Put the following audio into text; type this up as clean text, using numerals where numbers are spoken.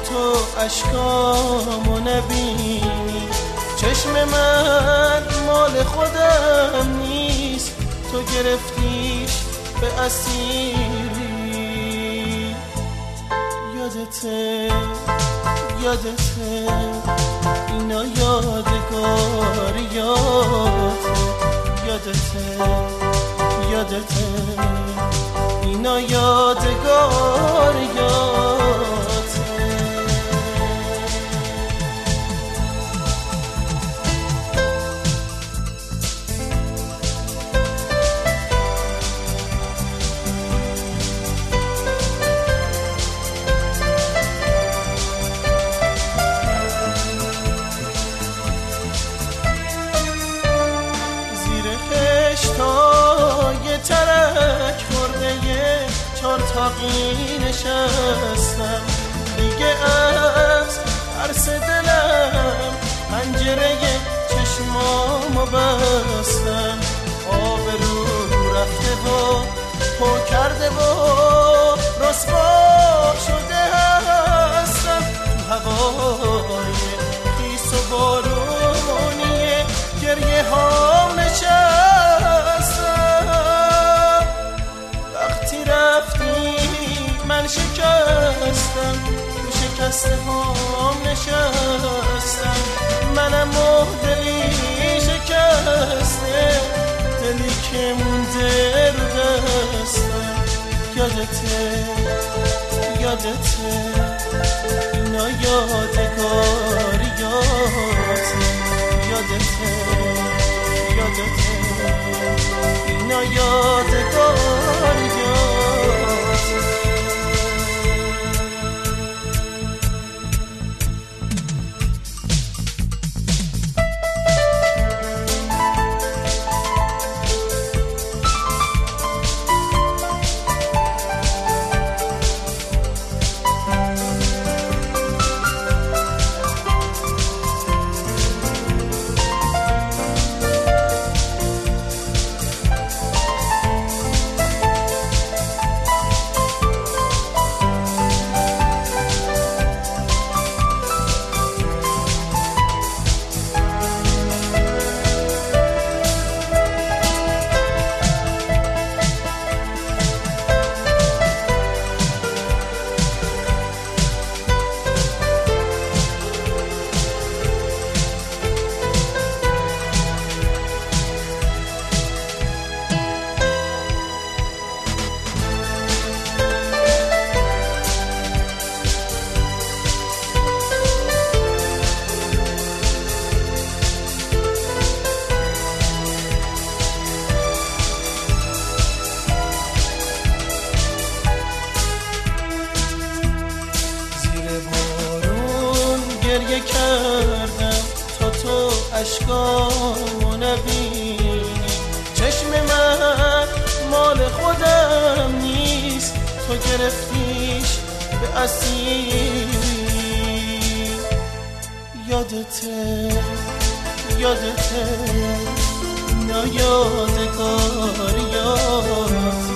تو اشکامو نبینی، چشم من مال خودم نیست، تو گرفتیش به اسیری. یادته اینا یادته اینا یادگاریاته. خشتای ترک خورده چار تاقی نشستم، دیگه از ترس دلم پنجره چشمامو بستم. آبرو رفته و پا کرده و رسوا شده هستم، تو هوای خیس و بارونی گریه ها نشستم. وقتی رفتی من شکستم، تو شکسته هام نشستم. منم دلی شکسته، دلی که مونده رو دستم. یادته اینا یادگاریاته. یادته اینا یادگاریاته. گریه کردم تا تو اشکامو نبینی، چشم من مال خودم نیست، تو گرفتیش به اسیری. یادته اینا یادگاریاته.